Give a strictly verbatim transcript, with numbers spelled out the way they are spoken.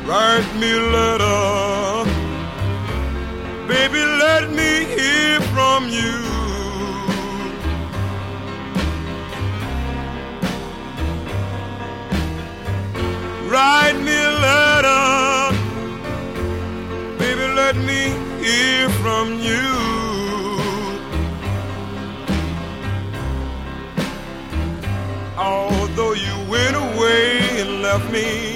Write me a letter, baby, let me hear from you. Write me a letter, baby, let me hear from you. Although you went away and left me